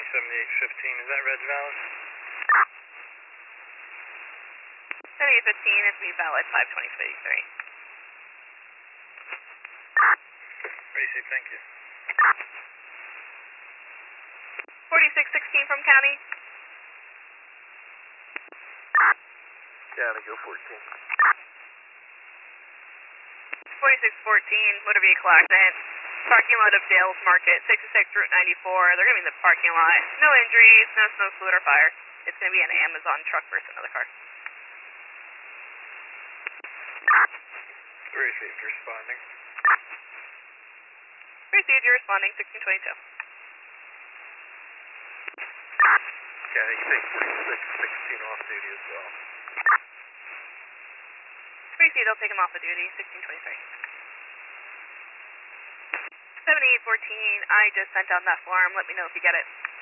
7815, is that Red Valid? 7815 is me valid 52053. Tracy, thank you. 4616 from County. County, go 14. 4614, whatever you clocked in. Parking lot of Dales Market, 66 Route 94. They're going to be in the parking lot. No injuries, no smoke, fluid, or fire. It's going to be an Amazon truck versus another car. Received, responding. Received, you're responding, 1622. County, take 4616 off duty as well. Received, they'll take him off of duty, 1623. 7814, I just sent down that form. Let me know if you get it.